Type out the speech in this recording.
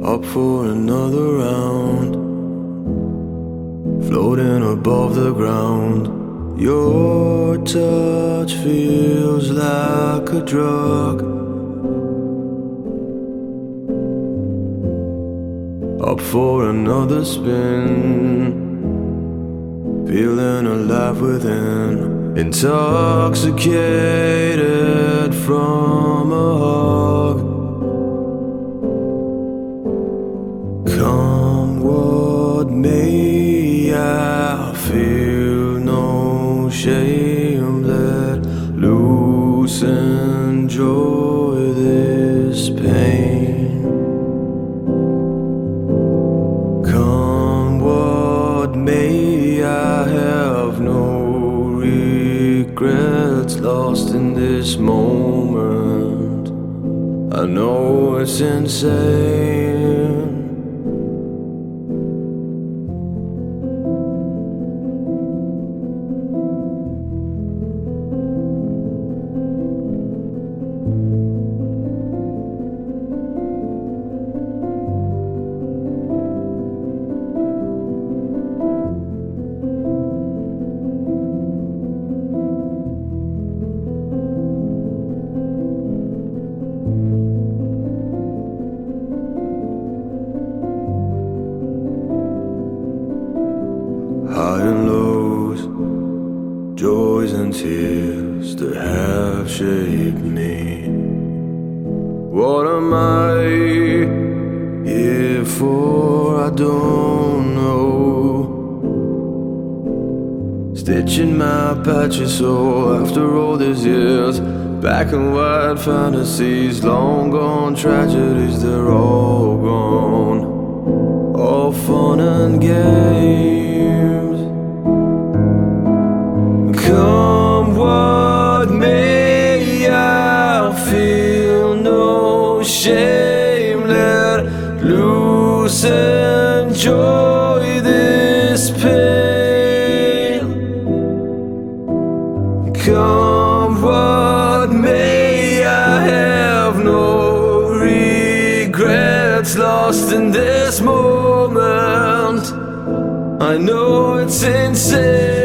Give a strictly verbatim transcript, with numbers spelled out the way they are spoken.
up for another round, floating above the ground. Your touch feels like a drug, up for another spin, feeling alive within, intoxicated from a hug. Come what may, I feel no shame. Let loose, enjoy this pain. Come what may, I have no regrets, lost in this moment. I know it's insane. High and lows, joys and tears that have shaped me. What am I here for? I don't know. Stitching my patches so after all these years, black and white fantasies, long gone tragedies, they're all gone. All fun and games. Come what may, I feel no shame. Let loose, enjoy this pain. Come what may, I have no regrets, lost in this moment. I know it's insane.